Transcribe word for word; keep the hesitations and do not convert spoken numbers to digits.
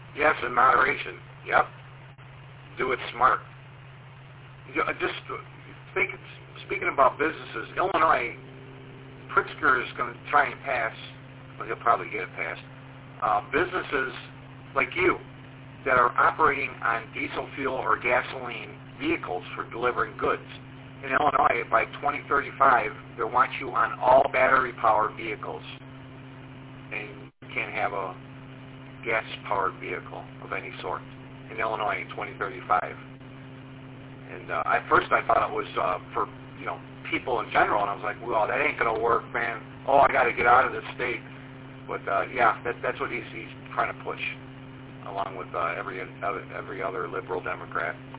Yes, in moderation. Yep. Do it smart. You know, just think, speaking about businesses, Illinois, Pritzker is going to try and pass, well, he'll probably get it passed, uh, businesses like you that are operating on diesel fuel or gasoline vehicles for delivering goods. In Illinois, by twenty thirty-five, they want you on all battery-powered vehicles. And you can't have a gas-powered vehicle of any sort in Illinois in twenty thirty-five. And uh, at first I thought it was uh, for, you know, people in general, and I was like, well, that ain't going to work, man. Oh, I got to get out of this state. But, uh, yeah, that, that's what he's, he's trying to push, along with uh, every, every other liberal Democrat.